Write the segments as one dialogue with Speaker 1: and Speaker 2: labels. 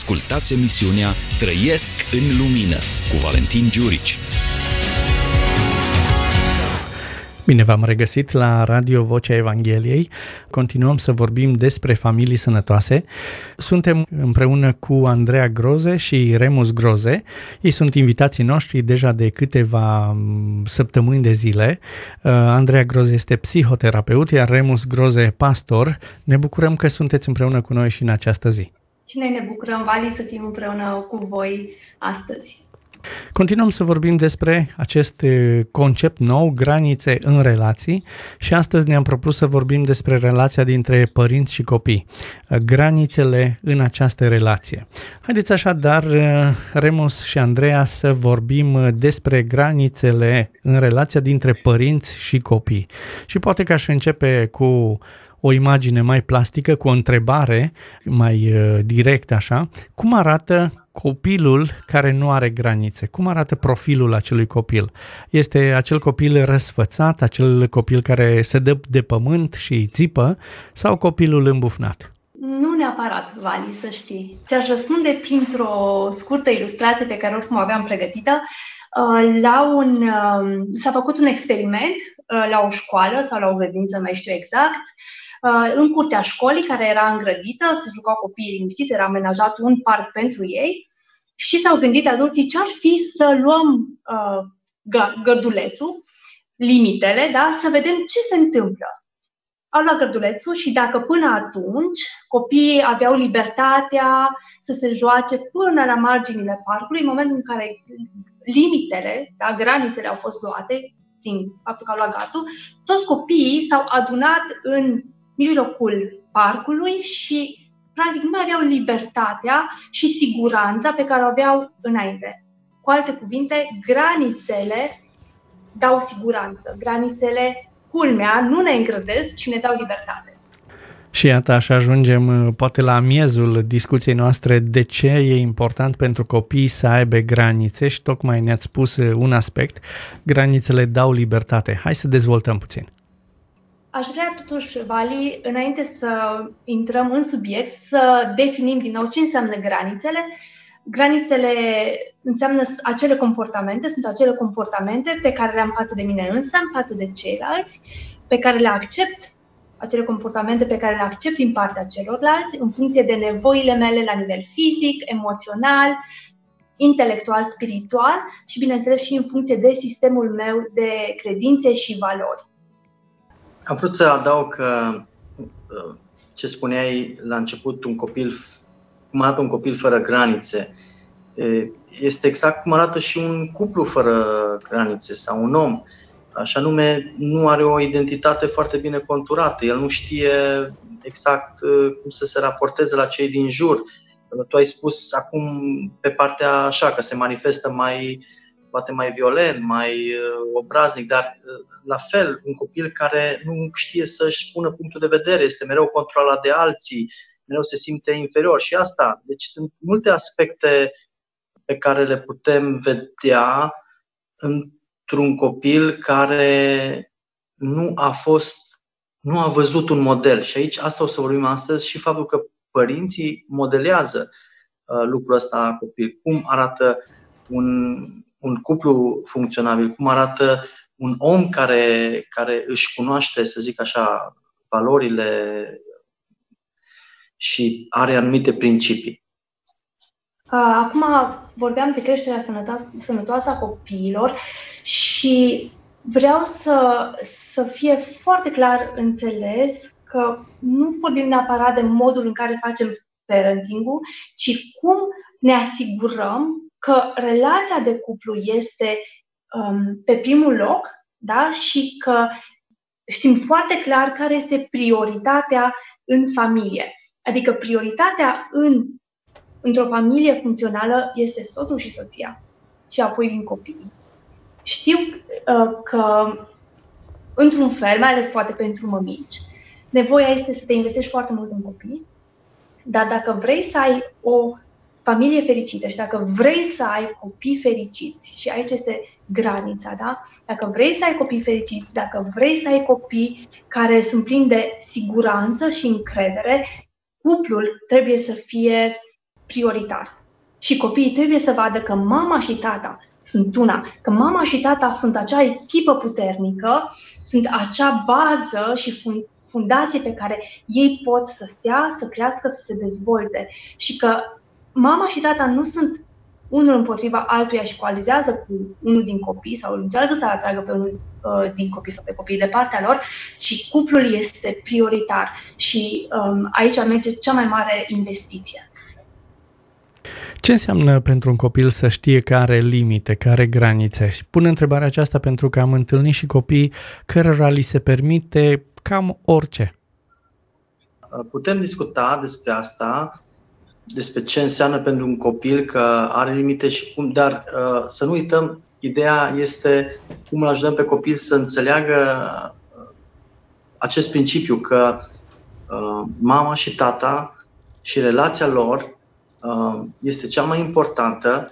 Speaker 1: Ascultați emisiunea Trăiesc în Lumină cu Valentin Giurici.
Speaker 2: Bine v-am regăsit la Radio Vocea Evangheliei. Continuăm să vorbim despre familii sănătoase. Suntem împreună cu Andreea Groze și Remus Groze. Ei sunt invitații noștri deja de câteva săptămâni de zile. Andreea Groze este psihoterapeut, iar Remus Groze pastor. Ne bucurăm că sunteți împreună cu noi și în această zi.
Speaker 3: Și noi ne bucurăm, Vali, să fim împreună cu voi astăzi.
Speaker 2: Continuăm să vorbim despre acest concept nou, granițe în relații, și astăzi ne-am propus să vorbim despre relația dintre părinți și copii, granițele în această relație. Haideți așadar, Remus și Andreea, să vorbim despre granițele în relația dintre părinți și copii. Și poate că aș începe cu o imagine mai plastică, cu o întrebare mai directă așa. Cum arată copilul care nu are granițe? Cum arată profilul acelui copil? Este acel copil răsfățat, acel copil care se dă de pământ și țipă, sau copilul îmbufnat?
Speaker 3: Nu neapărat, Vali, să știi. Ți-aș răspunde printr-o scurtă ilustrație pe care oricum o aveam pregătită. S-a făcut un experiment la o școală sau la o grădiniță, mai știu exact, în curtea școlii, care era îngrădită, se jucau copiii liniștiți, era amenajat un parc pentru ei și s-au gândit adulții ce-ar fi să luăm gărdulețul, limitele, da, să vedem ce se întâmplă. Au luat gărdulețul și dacă până atunci copiii aveau libertatea să se joace până la marginile parcului, în momentul în care limitele, da, granițele au fost luate, prin faptul că au luat gardul, toți copiii s-au adunat în mijlocul parcului și practic nu mai aveau libertatea și siguranța pe care o aveau înainte. Cu alte cuvinte, granițele dau siguranță. Granițele, culmea, nu ne îngrădesc, ci ne dau libertate.
Speaker 2: Și iată, așa ajungem poate la miezul discuției noastre, de ce e important pentru copii să aibă granițe, și tocmai ne-ați spus un aspect: granițele dau libertate. Hai să dezvoltăm puțin.
Speaker 3: Aș vrea totuși, Vali, înainte să intrăm în subiect, să definim din nou ce înseamnă granițele. Granițele înseamnă acele comportamente, sunt acele comportamente pe care le-am față de mine însă, față de ceilalți, pe care le accept, acele comportamente pe care le accept din partea celorlalți, în funcție de nevoile mele la nivel fizic, emoțional, intelectual, spiritual și, bineînțeles, și în funcție de sistemul meu de credințe și valori.
Speaker 4: Am vrut să adaug că ce spuneai la început, cum arată un copil fără granițe, este exact cum arată și un cuplu fără granițe sau un om. Așa nume, nu are o identitate foarte bine conturată. El nu știe exact cum să se raporteze la cei din jur. Tu ai spus acum pe partea așa, că se manifestă poate mai violent, mai obraznic, dar la fel, un copil care nu știe să-și spună punctul de vedere, este mereu controlat de alții, mereu se simte inferior și asta. Deci sunt multe aspecte pe care le putem vedea într-un copil care nu a văzut un model. Și aici asta o să vorbim astăzi, și faptul că părinții modelează lucrul ăsta a copil. Cum arată un cuplu funcționabil, cum arată un om care își cunoaște, să zic așa, valorile și are anumite principii.
Speaker 3: Acum vorbeam de creșterea sănătoasă a copiilor și vreau să fie foarte clar înțeles că nu vorbim neapărat de modul în care facem parenting-ul, ci cum ne asigurăm că relația de cuplu este pe primul loc, da? Și că știm foarte clar care este prioritatea în familie. Adică prioritatea într-o familie funcțională este soțul și soția și apoi vin copiii. Știu că, într-un fel, mai ales poate pentru mămici, nevoia este să te investești foarte mult în copii, dar dacă vrei să ai o familie fericită și dacă vrei să ai copii fericiți, și aici este granița, da? Dacă vrei să ai copii fericiți, dacă vrei să ai copii care sunt plini de siguranță și încredere, cuplul trebuie să fie prioritar. Și copiii trebuie să vadă că mama și tata sunt una, că mama și tata sunt acea echipă puternică, sunt acea bază și fundație pe care ei pot să stea, să crească, să se dezvolte. Și că mama și tata nu sunt unul împotriva altuia și coalizează cu unul din copii sau încearcă să atragă pe unul din copii sau pe copiii de partea lor, ci cuplul este prioritar și aici merge cea mai mare investiție.
Speaker 2: Ce înseamnă pentru un copil să știe că are limite, că are granițe? Și pun întrebarea aceasta pentru că am întâlnit și copii cărora li se permite cam orice.
Speaker 4: Putem discuta despre asta, despre ce înseamnă pentru un copil că are limite și cum, dar să nu uităm, ideea este cum îl ajutăm pe copil să înțeleagă acest principiu că mama și tata și relația lor este cea mai importantă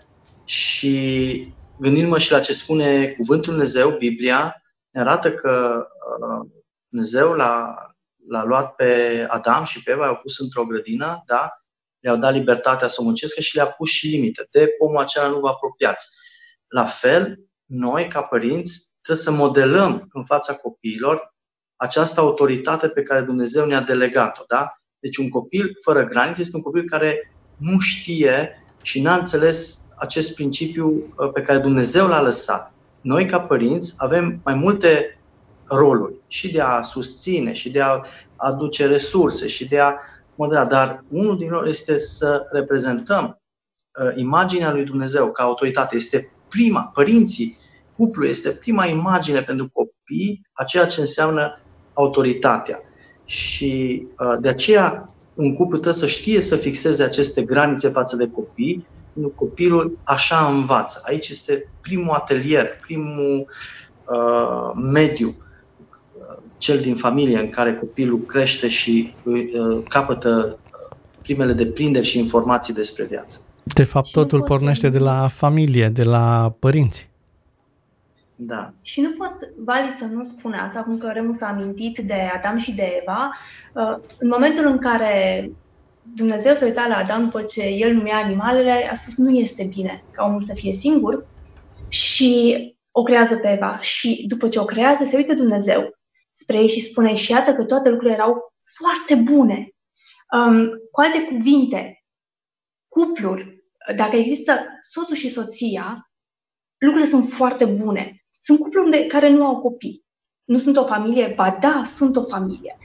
Speaker 4: și gândindu-mă și la ce spune Cuvântul Dumnezeu, Biblia, ne arată că Dumnezeu l-a luat pe Adam și pe Eva, i-au pus într-o grădină, da? Le-au dat libertatea să muncească și le-a pus și limite. De pomul acela nu vă apropiați. La fel, noi, ca părinți, trebuie să modelăm în fața copiilor această autoritate pe care Dumnezeu ne-a delegat-o. Da? Deci un copil fără granițe este un copil care nu știe și n-a înțeles acest principiu pe care Dumnezeu l-a lăsat. Noi, ca părinți, avem mai multe roluri și de a susține, și de a aduce resurse, și de a modela, dar unul din lor este să reprezentăm imaginea lui Dumnezeu ca autoritate. Este prima, părinții, cuplul este prima imagine pentru copii a ceea ce înseamnă autoritatea. Și de aceea un cuplu trebuie să știe să fixeze aceste granițe față de copii, pentru că copilul așa învață. Aici este primul atelier, primul mediu, cel din familie în care copilul crește și capătă primele deprinderi și informații despre viață.
Speaker 2: De fapt, totul pornește de la familie, de la părinți.
Speaker 3: Da. Și nu pot, Vali, să nu spun asta, acum că Remus a amintit de Adam și de Eva. În momentul în care Dumnezeu s-a uitat la Adam după ce el numea animalele, a spus nu este bine ca omul să fie singur și o creează pe Eva. Și după ce o creează, se uită Dumnezeu spre ei și spune și iată că toate lucrurile erau foarte bune. Cu alte cuvinte, cupluri, dacă există soțul și soția, lucrurile sunt foarte bune. Sunt cupluri care nu au copii. Nu sunt o familie, ba da, sunt o familie.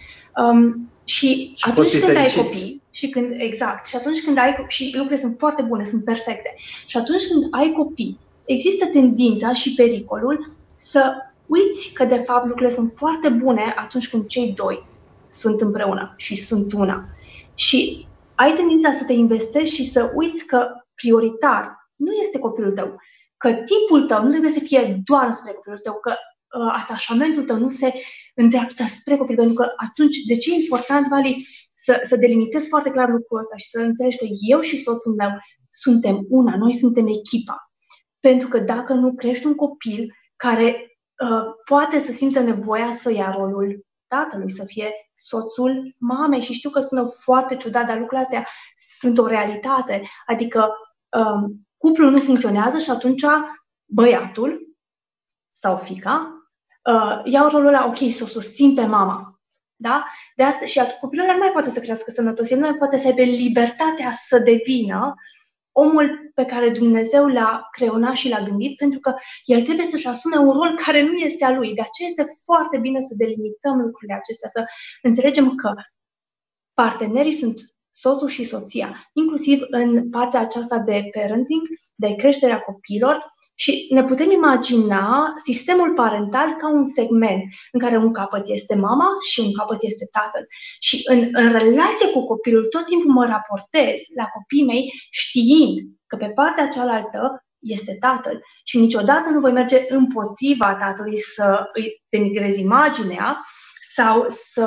Speaker 3: Și atunci când ai copii, și atunci când ai și lucrurile sunt foarte bune, sunt perfecte. Și atunci când ai copii, există tendința și pericolul să uiți că de fapt lucrurile sunt foarte bune atunci când cei doi sunt împreună și sunt una. Și ai tendința să te investești și să uiți că prioritar nu este copilul tău, că timpul tău nu trebuie să fie doar spre copilul tău, că atașamentul tău nu se îndreaptă spre copil, pentru că atunci de ce e important, Vali, să delimitezi foarte clar lucrul ăsta și să înțelegi că eu și soțul meu suntem una, noi suntem echipa. Pentru că dacă nu crești un copil care poate să simtă nevoia să ia rolul tatălui, să fie soțul mamei, și știu că sună foarte ciudat, dar lucrurile astea sunt o realitate, adică cuplul nu funcționează și atunci băiatul sau fiica iau rolul ăla, ok, să o susțin pe mama. Da? De asta și copilul ăla nu mai poate să crească sănătos, el nu mai poate să aibă libertatea să devină omul pe care Dumnezeu l-a creionat și l-a gândit, pentru că el trebuie să-și asume un rol care nu este a lui. De aceea este foarte bine să delimităm lucrurile acestea, să înțelegem că partenerii sunt soțul și soția, inclusiv în partea aceasta de parenting, de creșterea copiilor, și ne putem imagina sistemul parental ca un segment în care un capăt este mama și un capăt este tatăl. Și în relație cu copilul tot timpul mă raportez la copiii mei știind că pe partea cealaltă este tatăl și niciodată nu voi merge împotriva tatălui să îi denigrez imaginea sau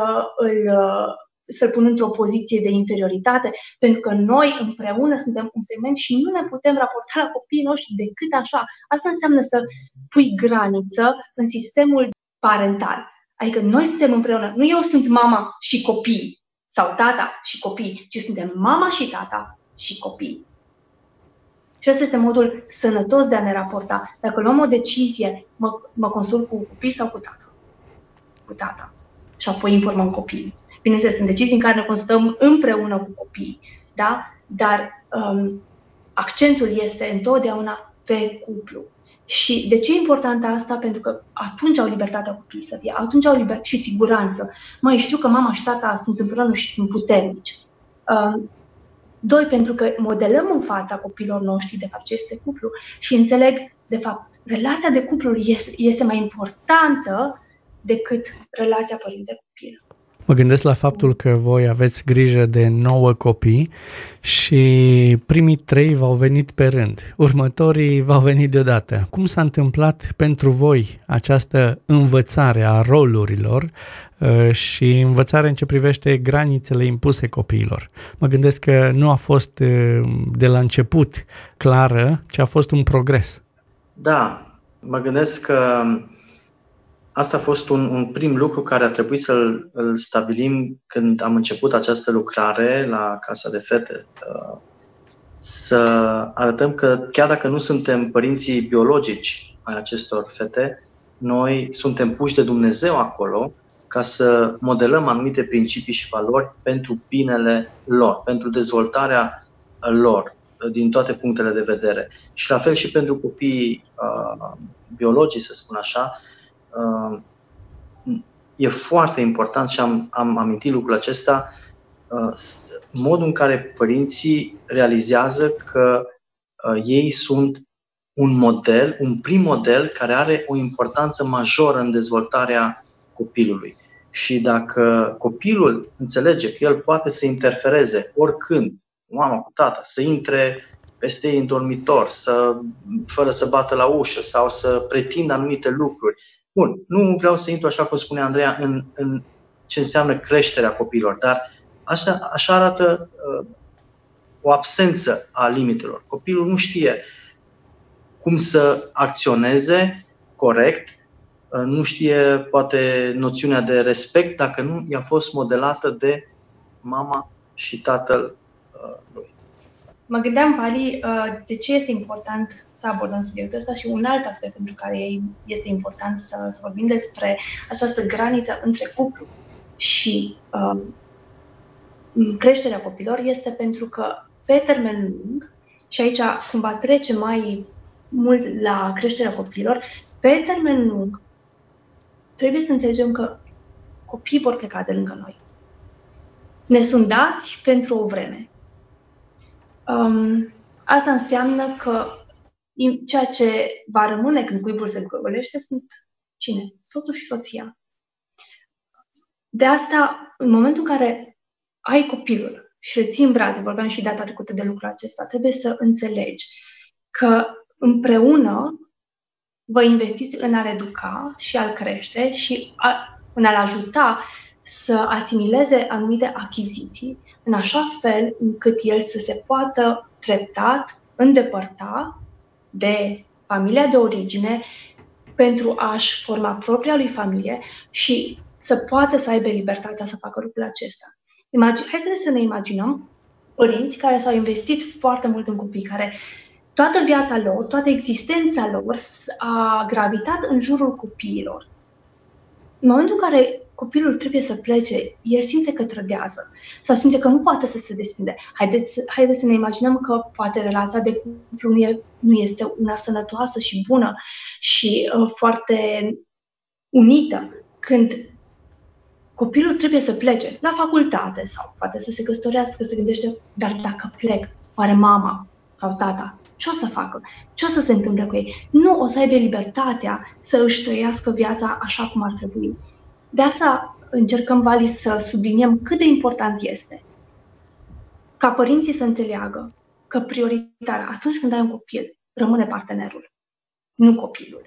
Speaker 3: să-l pun într-o poziție de inferioritate, pentru că noi împreună suntem un segment și nu ne putem raporta la copiii noștri decât așa. Asta înseamnă să pui graniță în sistemul parental. Adică noi suntem împreună. Nu eu sunt mama și copii sau tata și copii, ci suntem mama și tata, și copii. Și ăsta este modul sănătos de a ne raporta. Dacă luăm o decizie, mă consult cu copii sau cu tata? Cu tata. Și apoi informăm copiii. Bineînțeles, sunt decizii în care ne consultăm împreună cu copiii, da? Dar accentul este întotdeauna pe cuplu. Și de ce e important asta? Pentru că atunci au libertatea copiii să fie, atunci au libertate și siguranță. Mai știu că mama și tata sunt împreună și sunt puternici. Doi, pentru că modelăm în fața copiilor noștri, de fapt, ce este cuplu și înțeleg, de fapt, relația de cuplu este mai importantă decât relația părinte-copil.
Speaker 2: Mă gândesc la faptul că voi aveți grijă de 9 copii și primii 3 v-au venit pe rând, următorii v-au venit deodată. Cum s-a întâmplat pentru voi această învățare a rolurilor și învățare în ce privește granițele impuse copiilor? Mă gândesc că nu a fost de la început clară, ci a fost un progres.
Speaker 4: Da, mă gândesc că asta a fost un prim lucru care a trebuit să-l stabilim când am început această lucrare la Casa de Fete. Să arătăm că chiar dacă nu suntem părinții biologici ai acestor fete, noi suntem puși de Dumnezeu acolo ca să modelăm anumite principii și valori pentru binele lor, pentru dezvoltarea lor din toate punctele de vedere. Și la fel și pentru copiii biologici, să spun așa, e foarte important și am amintit lucrul acesta, modul în care părinții realizează că ei sunt un model, un prim model care are o importanță majoră în dezvoltarea copilului. Și dacă copilul înțelege că el poate să interfereze oricând, mama cu tata, să intre peste ei în dormitor, fără să bată la ușă sau să pretindă anumite lucruri. Bun, nu vreau să intru, așa cum spune Andreea, în ce înseamnă creșterea copiilor, dar așa arată o absență a limitelor. Copilul nu știe cum să acționeze corect, nu știe, poate, noțiunea de respect dacă nu i-a fost modelată de mama și tatăl lui.
Speaker 3: Mă gândeam, Pali, de ce este important să abordăm subiectul ăsta și un alt aspect pentru care este important să vorbim despre această graniță între cuplu și creșterea copilor este pentru că pe termen lung, și aici cumva trece mai mult la creșterea copiilor, pe termen lung trebuie să înțelegem că copiii vor pleca de lângă noi. Ne sunt dați pentru o vreme. Asta înseamnă că ceea ce va rămâne când cuibul se golește sunt cine? Soțul și soția. De asta, în momentul în care ai copilul și îl ții în brațe, vorbeam și data trecută de lucrul acesta, trebuie să înțelegi că împreună vă investiți în a-l educa și a-l crește și în a-l ajuta să asimileze anumite achiziții în așa fel încât el să se poată treptat îndepărta de familia de origine pentru a-și forma propria lui familie și să poată să aibă libertatea să facă lucrul acesta. Haideți să ne imaginăm părinți care s-au investit foarte mult în copii, care toată viața lor, toată existența lor a gravitat în jurul copiilor. În momentul în care copilul trebuie să plece, el simte că trădează sau simte că nu poate să se desprinde. Haideți să ne imaginăm că poate relația de cuplu nu este una sănătoasă și bună și foarte unită. Când copilul trebuie să plece la facultate sau poate să se căsătorească, se gândește, dar dacă plec, oare mama sau tata, ce o să facă? Ce o să se întâmple cu ei? Nu o să aibă libertatea să își trăiască viața așa cum ar trebui. De asta încercăm, Vali, să subliniem cât de important este ca părinții să înțeleagă că prioritar atunci când ai un copil, rămâne partenerul, nu copilul.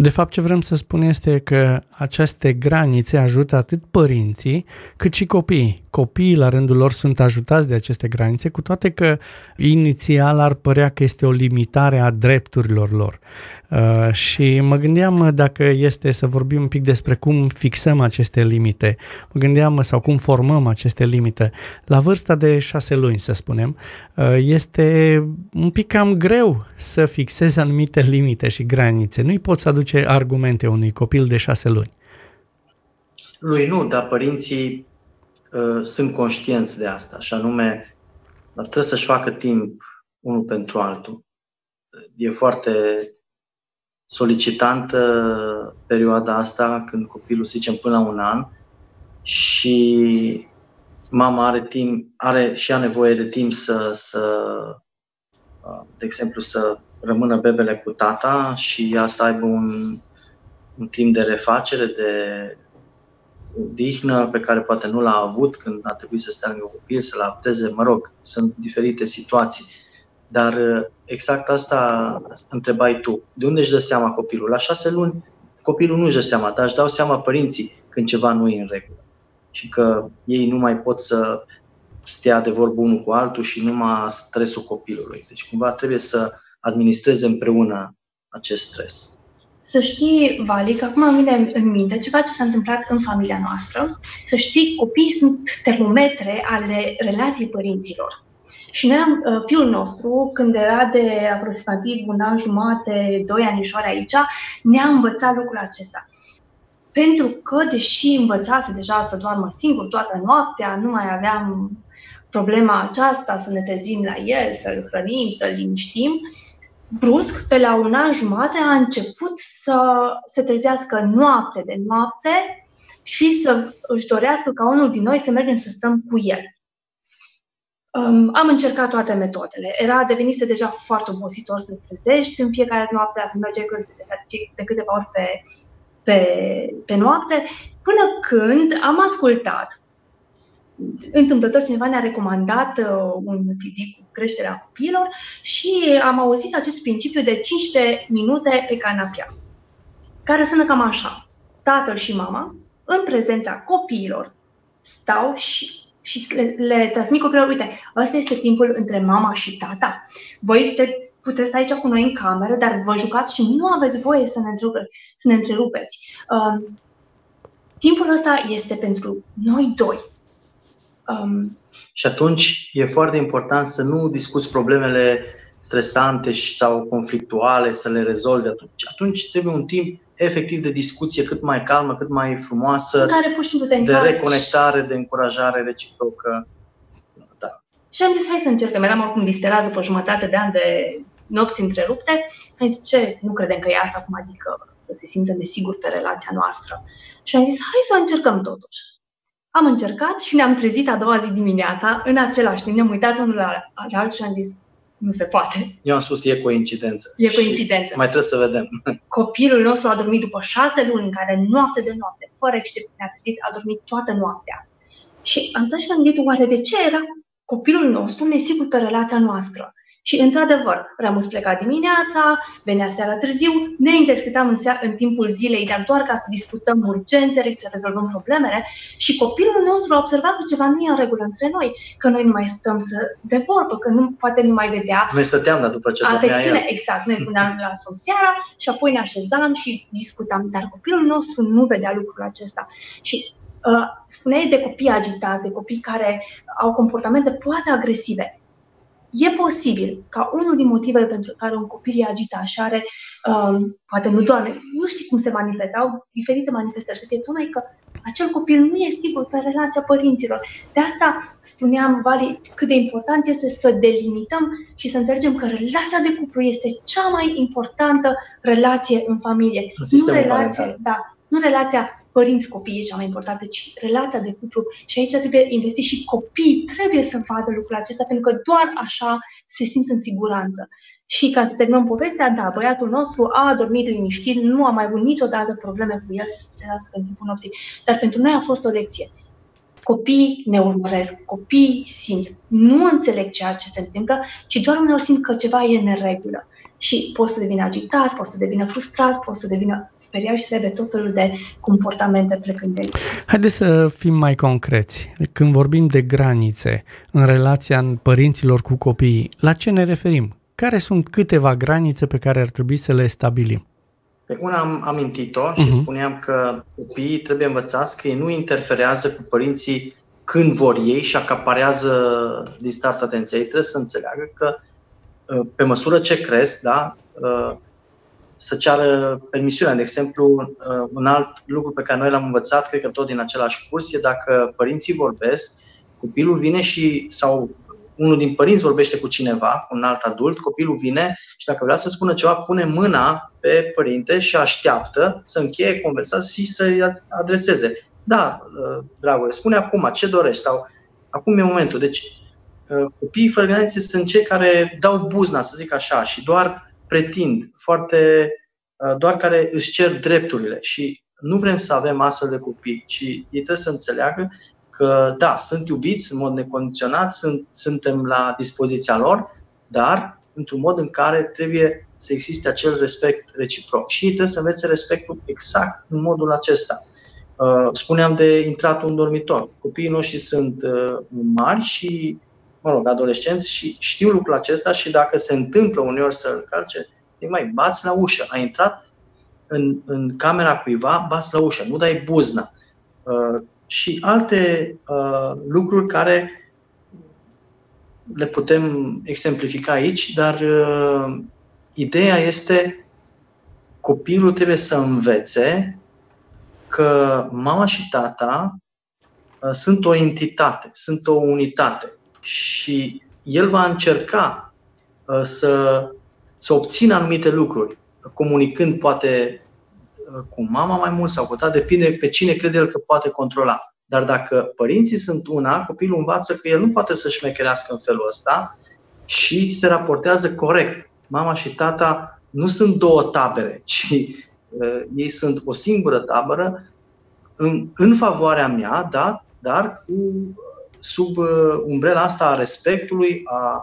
Speaker 2: De fapt, ce vrem să spun este că aceste granițe ajută atât părinții, cât și copiii. Copiii, la rândul lor, sunt ajutați de aceste granițe, cu toate că inițial ar părea că este o limitare a drepturilor lor. Și mă gândeam dacă este să vorbim un pic despre cum fixăm aceste limite. Mă gândeam sau cum formăm aceste limite. La vârsta de 6 luni, să spunem, este un pic cam greu să fixezi anumite limite și granițe. Nu-i poți aduce argumente unui copil de 6 luni.
Speaker 4: Lui nu, dar părinții sunt conștienți de asta, și anume trebuie să-și facă timp unul pentru altul. E foarte solicitantă perioada asta, când copilul, să zicem, până la 1 an, și mama are nevoie de timp de exemplu, să rămână bebele cu tata și ea să aibă un timp de refacere, de odihnă pe care poate nu l-a avut când a trebuit să stea lângă copil, să-l adapteze, mă rog, sunt diferite situații. Dar exact asta întrebai tu. De unde își dă seama copilul? La 6 luni copilul nu își dă seama, dar își dau seama părinții când ceva nu e în regulă. Și că ei nu mai pot să stea de vorbă unul cu altul și numai stresul copilului. Deci cumva trebuie să administreze împreună acest stres.
Speaker 3: Să știi, Vali, că acum îmi vine în minte ceva ce s-a întâmplat în familia noastră. Să știi, copiii sunt termometre ale relației părinților. Și noi, fiul nostru, când era de aproximativ 1 an jumate, 2 anișori aici, ne-a învățat lucrul acesta. Pentru că, deși învățase deja să doarmă singur toată noaptea, nu mai aveam problema aceasta să ne trezim la el, să-l hrănim, să-l liniștim, brusc, pe la 1 an jumate, a început să se trezească noapte de noapte și să își dorească ca unul din noi să mergem să stăm cu el. Am încercat toate metodele. Devenise deja foarte obositor să te trezești în fiecare noapte, dacă mergeai cu el să te trezești de câteva ori pe noapte, până când am ascultat. Întâmplător cineva ne-a recomandat un CD cu creșterea copiilor și am auzit acest principiu de 15 minute pe canapea, care sună cam așa. Tatăl și mama, în prezența copiilor, stau și le transmit copilor, uite, ăsta este timpul între mama și tata. Voi puteți sta aici cu noi în cameră, dar vă jucați și nu aveți voie să ne întrerupeți. Timpul ăsta este pentru noi doi.
Speaker 4: Și atunci e foarte important să nu discuți problemele stresante sau conflictuale, să le rezolvi atunci. Atunci trebuie un timp efectiv de discuție cât mai calmă, cât mai frumoasă,
Speaker 3: în care pur și simplu
Speaker 4: de reconectare, de încurajare reciprocă. Da.
Speaker 3: Și am zis, hai să încercăm. Eram acum disperat după jumătate de an de nopți întrerupte. Am zis, ce? Nu credem că e asta, cum adică să se simtă nesigur pe relația noastră. Și am zis, hai să încercăm totuși. Am încercat și ne-am trezit a doua zi dimineața, în același timp, ne-am uitat unul la alt și am zis, nu se poate.
Speaker 4: Eu am spus, e coincidență.
Speaker 3: E coincidență.
Speaker 4: Mai trebuie să vedem.
Speaker 3: Copilul nostru a dormit după 6 luni, în care noapte de noapte, fără excepție, ne-a trezit, a dormit toată noaptea. Și am stat și am gândit, oare de ce era copilul nostru nesigur pe relația noastră? Și, într-adevăr, Ramus pleca dimineața, venea seara târziu, ne intersectam în timpul zilei, dar doar ca să discutăm urgențele și să rezolvăm problemele. Și copilul nostru a observat că ceva nu e în regulă între noi, că noi nu mai stăm de vorbă, că poate nu mai vedea.
Speaker 4: Noi stăteam, dar după ce
Speaker 3: afecțiune, exact. Noi puneam la sos seara și apoi ne așezam și discutam. Dar copilul nostru nu vedea lucrul acesta. Și spuneai de copii agitați, de copii care au comportamente poate agresive. E posibil ca unul din motivele pentru care un copil e agitat și are, poate nu doar, nu știi cum se manifestă, au diferite manifestări, să fie tocmai că acel copil nu e sigur pe relația părinților. De asta spuneam, Vali, cât de important este să delimităm și să înțelegem că relația de cuplu este cea mai importantă relație în familie. Nu relația părinți-copii e cea mai importantă, ci relația de cuplu. Și aici trebuie investi și copiii trebuie să vadă lucrul acesta, pentru că doar așa se simt în siguranță. Și ca să terminăm povestea, da, băiatul nostru a dormit liniștit, nu a mai avut niciodată probleme cu el să se trezească în timpul nopții. Dar pentru noi a fost o lecție. Copiii ne urmăresc, copiii simt, nu înțeleg ceea ce se întâmplă, ci doar uneori simt că ceva e în neregulă. Și pot să devină agitați, pot să devină frustrați, pot să devină speriați și să aibă tot felul de comportamente plecând de aici.
Speaker 2: Haideți să fim mai concreți. Când vorbim de granițe în relația părinților cu copiii, la ce ne referim? Care sunt câteva granițe pe care ar trebui să le stabilim?
Speaker 4: Pe una am amintit-o și spuneam că copiii trebuie învățați că ei nu interferează cu părinții când vor ei și acaparează din start atenția. Ei trebuie să înțeleagă că pe măsură ce cresc, da, să ceară permisiunea. De exemplu, un alt lucru pe care noi l-am învățat, cred că tot din același curs, e dacă părinții vorbesc, copilul vine sau unul din părinți vorbește cu cineva, un alt adult, copilul vine și dacă vrea să spună ceva, pune mâna pe părinte și așteaptă să încheie conversația și să-i adreseze. Da, dragule, spune acum ce dorești sau acum e momentul. Deci, copiii fără granițe sunt cei care dau buzna, să zic așa, și doar pretind, doar care își cer drepturile. Și nu vrem să avem astfel de copii, ci ei trebuie să înțeleagă că, da, sunt iubiți în mod necondiționat, suntem la dispoziția lor, dar într-un mod în care trebuie să existe acel respect reciproc. Și ei trebuie să învețe respectul exact în modul acesta. Spuneam de intratul în dormitor. Copiii noștri sunt mari și, adolescenți și știu lucrul acesta și dacă se întâmplă uneori să-l calce, mai bați la ușă. Ai intrat în camera cuiva, bați la ușă, nu dai buzna. Și alte lucruri care le putem exemplifica aici, dar ideea este copilul trebuie să învețe că mama și tata sunt o entitate, sunt o unitate și el va încerca să obțină anumite lucruri, comunicând poate cu mama mai mult sau cu tata, depinde pe cine crede el că poate controla. Dar dacă părinții sunt una, copilul învață că el nu poate să șmecherească în felul ăsta și se raportează corect. Mama și tata nu sunt două tabere, ci ei sunt o singură tabără în favoarea mea, da, dar sub umbrela asta a respectului,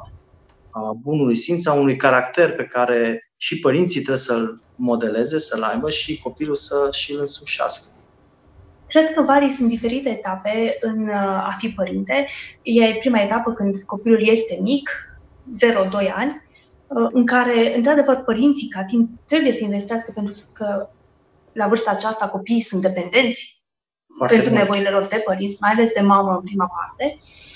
Speaker 4: a bunului simț, a unui caracter pe care și părinții trebuie să-l modeleze, să-l aibă și copilul să și-l însușească.
Speaker 3: Cred că vari sunt diferite etape în a fi părinte. E prima etapă când copilul este mic, 0-2 ani, în care, într-adevăr, părinții ca timp trebuie să investească pentru că la vârsta aceasta copiii sunt dependenți pentru nevoile lor de părinți, mai ales de mamă în prima parte.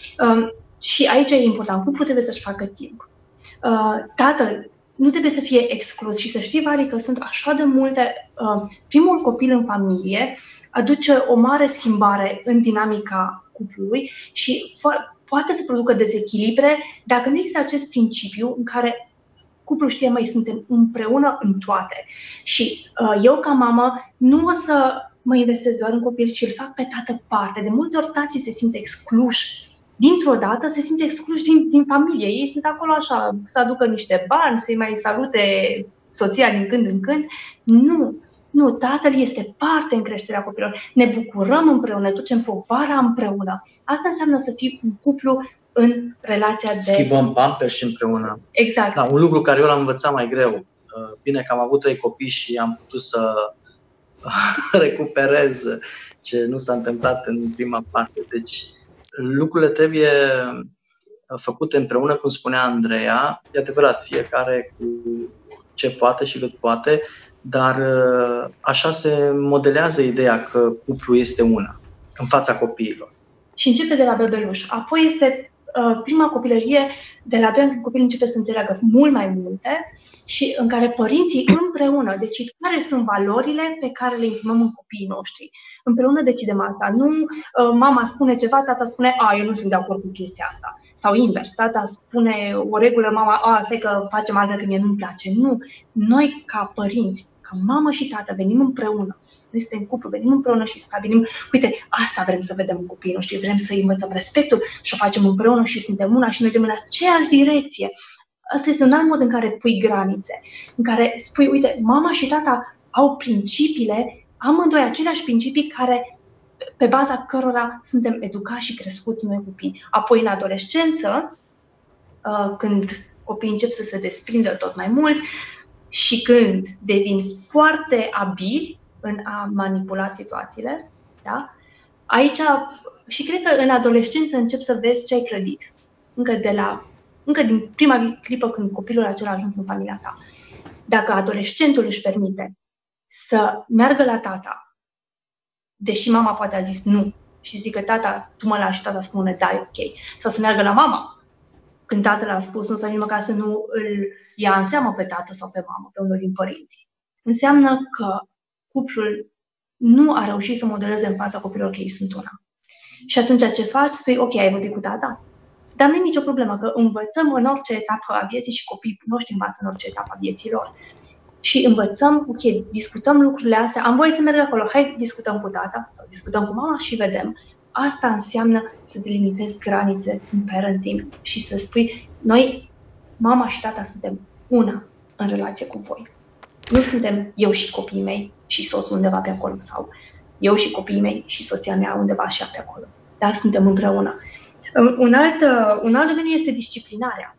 Speaker 3: Și aici e important. Cuplul trebuie să-și facă timp. Tatăl nu trebuie să fie exclus și să știi, Vali, că sunt așa de multe. Primul copil în familie aduce o mare schimbare în dinamica cuplului și poate să producă dezechilibre dacă nu există acest principiu în care cuplul știe, măi, suntem împreună în toate. Și eu, ca mamă, nu o să mă investesc doar în copil, ci îl fac pe tată parte. De multe ori tații se simt excluși. Dintr-o dată se simt excluși din familie. Ei sunt acolo așa, să aducă niște bani, să-i mai salute soția din când în când. Nu, tatăl este parte în creșterea copilor. Ne bucurăm împreună, ducem povara împreună. Asta înseamnă să fii un cuplu în relația de...
Speaker 4: Schimbăm pampers și împreună.
Speaker 3: Exact.
Speaker 4: Da, un lucru care eu l-am învățat mai greu. Bine că am avut 3 copii și am putut să recuperez ce nu s-a întâmplat în prima parte. Deci lucrurile trebuie făcute împreună, cum spunea Andreea. E adevărat, fiecare cu ce poate și cât poate, dar așa se modelează ideea că cuplul este una în fața copiilor.
Speaker 3: Și începe de la bebeluș. Apoi este prima copilărie, de la 2 ani când copilul începe să înțeleagă mult mai multe și în care părinții împreună decid care sunt valorile pe care le imprimăm în copiii noștri. Împreună decidem asta. Nu mama spune ceva, tata spune, eu nu sunt de acord cu chestia asta. Sau invers, tata spune o regulă, mama, stai că facem altfel că mie nu-mi place. Nu. Noi, ca părinți, ca mamă și tată, venim împreună. Noi suntem cuplu, venim împreună și stabilim, uite, asta vrem să vedem în copiii noștri, vrem să-i învățăm respectul și o facem împreună și suntem una și mergem în aceeași direcție. Asta este un alt mod în care pui granițe, în care spui, uite, mama și tata au principiile, amândoi aceleași principii care, pe baza cărora suntem educați și crescuți noi copii. Apoi, în adolescență, când copiii încep să se desprindă tot mai mult și când devin foarte abili în a manipula situațiile, da? Aici, și cred că în adolescență încep să vezi ce ai clădit. Încă din prima clipă când copilul acela a ajuns în familia ta. Dacă adolescentul își permite să meargă la tata, deși mama poate a zis nu, și zică tata, tu mă lași, tata spune da, e ok. Sau să meargă la mama, când tatăl a spus nu, să nici măcar să nu îl ia în seamă pe tată sau pe mamă, pe unul din părinți. Înseamnă că cuplul nu a reușit să modeleze în fața copilor că ei sunt una. Și atunci ce faci? Spui, ok, ai vorbit cu tata? Dar nu e nicio problemă, că învățăm în orice etapă a vieții și copiii noștri învață în orice etapă a vieții lor. Și învățăm, ok, discutăm lucrurile astea, am voie să merg acolo, hai discutăm cu tata sau discutăm cu mama și vedem. Asta înseamnă să delimitezi granițe în parenting și să spui, noi, mama și tata, suntem una în relație cu voi. Nu suntem eu și copiii mei și soțul undeva pe acolo sau eu și copiii mei și soția mea undeva și pe acolo. Dar suntem împreună. Un alt domeniu este disciplinarea,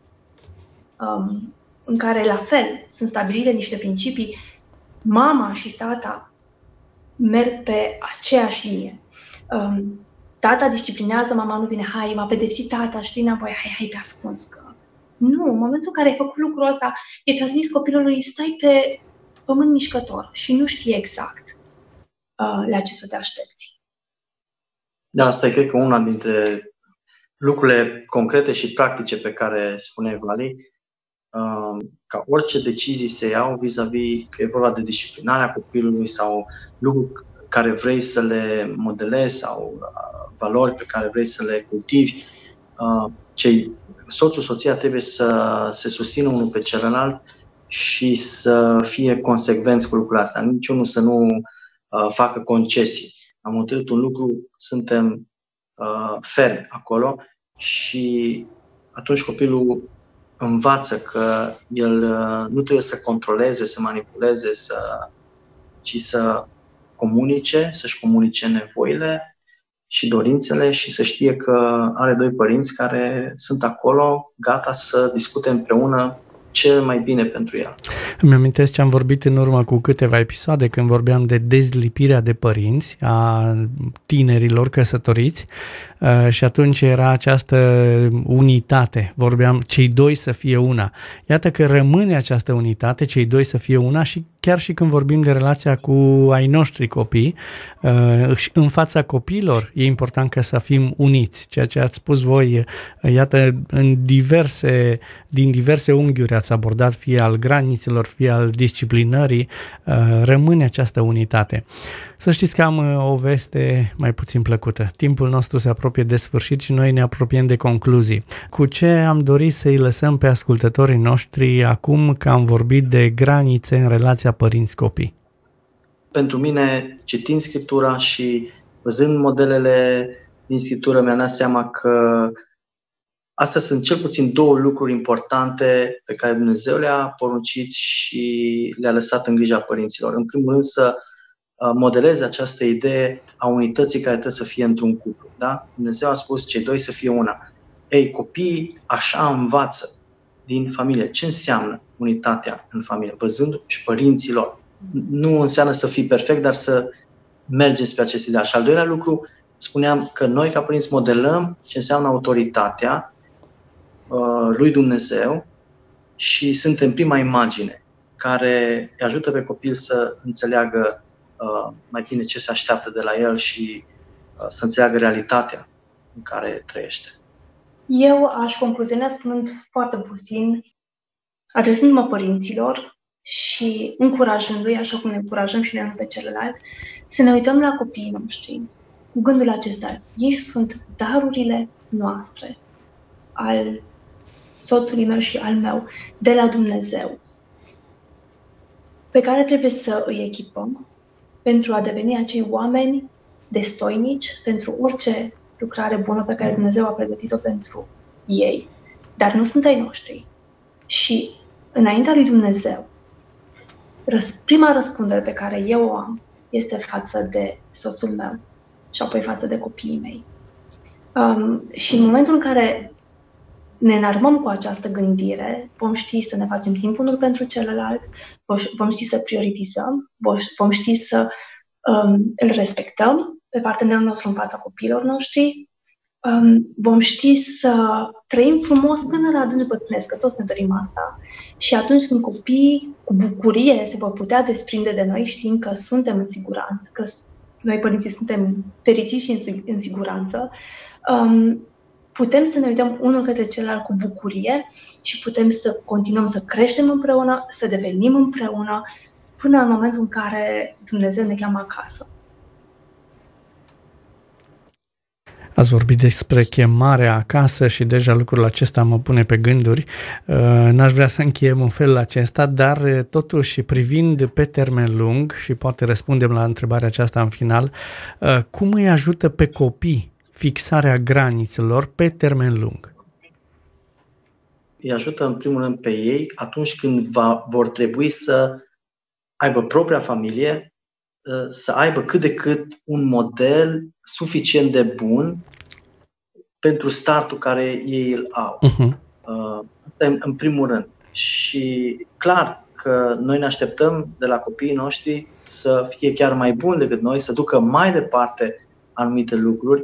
Speaker 3: în care, la fel, sunt stabilite niște principii. Mama și tata merg pe aceeași linie. Tata disciplinează, mama nu vine, hai, m-a pedepsit tata, știi, înapoi, hai pe ascuns. Că... Nu, în momentul în care ai făcut lucrul ăsta, e transmis copilului, stai pe pământ mișcător și nu știi exact la ce să te aștepți.
Speaker 4: Da, asta e, cred că, una dintre lucrurile concrete și practice pe care spune Vali, ca orice decizii se iau vis-a-vis că e vorba de disciplinarea copilului sau lucruri care vrei să le modelezi sau valori pe care vrei să le cultivi, soțul, soția trebuie să se susțină unul pe celălalt și să fie consecvenți cu lucrurile astea. Niciunul să nu facă concesii. Am hotărât un lucru, suntem fermi acolo și atunci copilul învață că el nu trebuie să controleze, să manipuleze, ci să comunice, să-și comunice nevoile și dorințele și să știe că are doi părinți care sunt acolo, gata să discute împreună cel mai bine pentru el.
Speaker 2: Îmi amintesc ce am vorbit în urmă cu câteva episoade când vorbeam de dezlipirea de părinți a tinerilor căsătoriți și atunci era această unitate. Vorbeam cei doi să fie una. Iată că rămâne această unitate, cei doi să fie una și chiar și când vorbim de relația cu ai noștri copii, în fața copiilor e important ca să fim uniți. Ceea ce ați spus voi, iată, din diverse unghiuri ați abordat, fie al granițelor, fie al disciplinării, rămâne această unitate. Să știți că am o veste mai puțin plăcută. Timpul nostru se apropie de sfârșit și noi ne apropiem de concluzii. Cu ce am dorit să-i lăsăm pe ascultătorii noștri acum că am vorbit de granițe în relația părinți-copii?
Speaker 4: Pentru mine, citind Scriptura și văzând modelele din Scriptură, mi-am dat seama că astea sunt cel puțin două lucruri importante pe care Dumnezeu le-a poruncit și le-a lăsat în grija părinților. În primul rând, să modeleze această idee a unității care trebuie să fie într-un cuplu. Da? Dumnezeu a spus cei doi să fie una. Ei, copiii așa învață din familie. Ce înseamnă unitatea în familie? Văzând și părinților. Nu înseamnă să fii perfect, dar să mergem spre acest ideal. Și al doilea lucru, spuneam că noi ca părinți modelăm ce înseamnă autoritatea lui Dumnezeu și suntem prima imagine care îi ajută pe copil să înțeleagă mai bine ce se așteaptă de la el și să înțeleagă realitatea în care trăiește.
Speaker 3: Eu aș concluziona spunând foarte puțin, adresându-mă părinților și încurajându-i, așa cum ne încurajăm și noi unul pe celălalt, să ne uităm la copiii noștri cu gândul acesta. Ei sunt darurile noastre, al soțului meu și al meu, de la Dumnezeu, pe care trebuie să îi echipăm pentru a deveni acei oameni destoinici pentru orice lucrare bună pe care Dumnezeu a pregătit-o pentru ei. Dar nu sunt ai noștri. Și înaintea lui Dumnezeu, prima răspundere pe care eu o am este față de soțul meu și apoi față de copiii mei. Și în momentul în care ne înarmăm cu această gândire, vom ști să ne facem timp unul pentru celălalt, vom ști să prioritizăm, vom ști să îl respectăm pe partenerul nostru în fața copiilor noștri, vom ști să trăim frumos până la adânci bătrânesc, că toți ne dorim asta. Și atunci când copiii cu bucurie se vor putea desprinde de noi, știind că suntem în siguranță, că noi părinții suntem fericiți și în siguranță, putem să ne uităm unul către celălalt cu bucurie și putem să continuăm să creștem împreună, să devenim împreună, până în momentul în care Dumnezeu ne cheamă acasă.
Speaker 2: Ați vorbit despre chemarea acasă și deja lucrul acesta mă pune pe gânduri. N-aș vrea să încheiem în felul acesta, dar totuși privind pe termen lung, și poate răspundem la întrebarea aceasta în final, cum îi ajută pe copii fixarea granițelor pe termen lung?
Speaker 4: Îi ajută în primul rând pe ei atunci când vor trebui să aibă propria familie, să aibă cât de cât un model suficient de bun pentru startul care ei îl au. În primul rând. Și clar că noi ne așteptăm de la copiii noștri să fie chiar mai buni decât noi, să ducă mai departe anumite lucruri.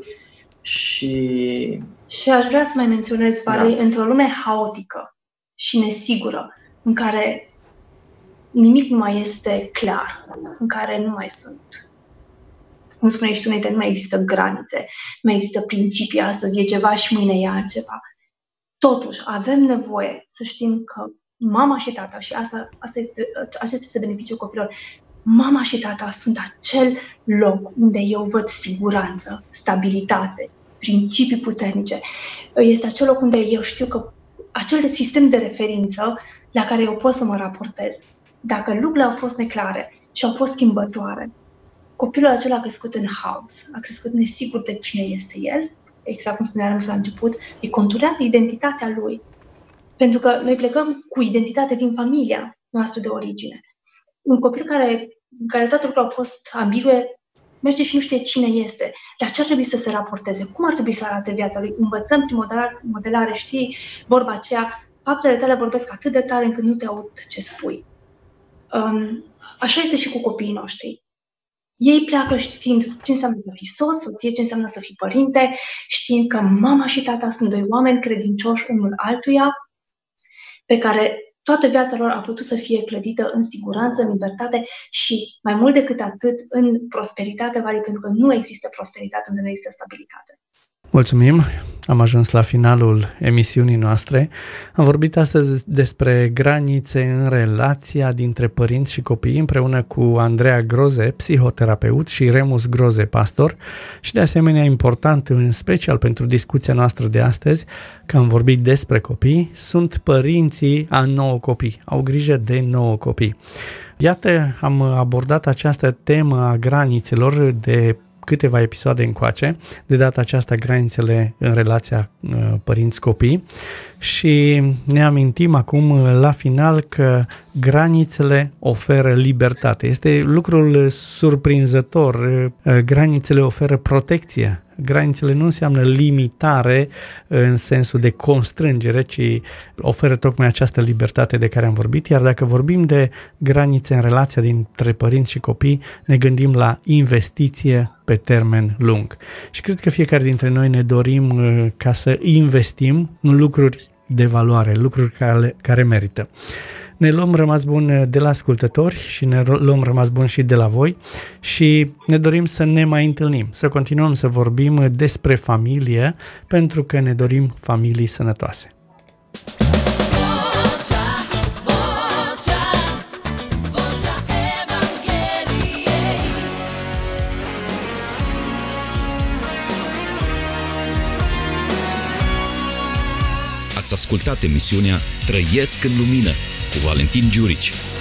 Speaker 4: Și
Speaker 3: aș vrea să mai menționez, Vali, într-o lume haotică și nesigură, în care nimic nu mai este clar, în care nu mai sunt, cum spuneai și tu, nu mai există granițe, nu mai există principii, astăzi e ceva și mâine e altceva. Totuși, avem nevoie să știm că mama și tata, și acesta este beneficiul copilor, mama și tata sunt acel loc unde eu văd siguranță, stabilitate, principii puternice. Este acel loc unde eu știu că acel sistem de referință la care eu pot să mă raportez. Dacă lucrurile au fost neclare și au fost schimbătoare, copilul acela a crescut în haos, a crescut nesigur de cine este el, exact cum spunea Remus la început, îi conturează identitatea lui. Pentru că noi plecăm cu identitate din familia noastră de origine. Un copil în care toate lucrurile au fost ambigue, merge și nu știe cine este, la ce ar trebui să se raporteze, cum ar trebui să arate viața lui. Învățăm prin modelare, știi, vorba aceea, faptele tale vorbesc atât de tare încât nu te aud ce spui. Așa este și cu copiii noștri. Ei pleacă știind ce înseamnă să fii soț, soție, ce înseamnă să fii părinte, știind că mama și tata sunt doi oameni credincioși unul altuia, pe care toată viața lor a putut să fie clădită în siguranță, în libertate și, mai mult decât atât, în prosperitate, pentru că nu există prosperitate unde nu există stabilitate.
Speaker 2: Mulțumim! Am ajuns la finalul emisiunii noastre. Am vorbit astăzi despre granițe în relația dintre părinți și copii împreună cu Andreea Groze, psihoterapeut, și Remus Groze, pastor. Și de asemenea important, în special pentru discuția noastră de astăzi, că am vorbit despre copii, sunt părinții a 9 copii. Au grijă de 9 copii. Iată, am abordat această temă a granițelor de câteva episoade încoace, de data aceasta granițele în relația părinți-copii, și ne amintim acum la final că granițele oferă libertate. Este lucrul surprinzător. Granițele oferă protecție. Granițele nu înseamnă limitare în sensul de constrângere, ci oferă tocmai această libertate de care am vorbit. Iar dacă vorbim de granițe în relația dintre părinți și copii, ne gândim la investiție pe termen lung. Și cred că fiecare dintre noi ne dorim ca să investim în lucruri de valoare, lucruri care merită. Ne luăm rămas bun de la ascultători și ne luăm rămas bun și de la voi și ne dorim să ne mai întâlnim, să continuăm să vorbim despre familie, pentru că ne dorim familii sănătoase.
Speaker 1: Ați ascultat emisiunea Trăiesc în Lumină cu Valentin Giurici.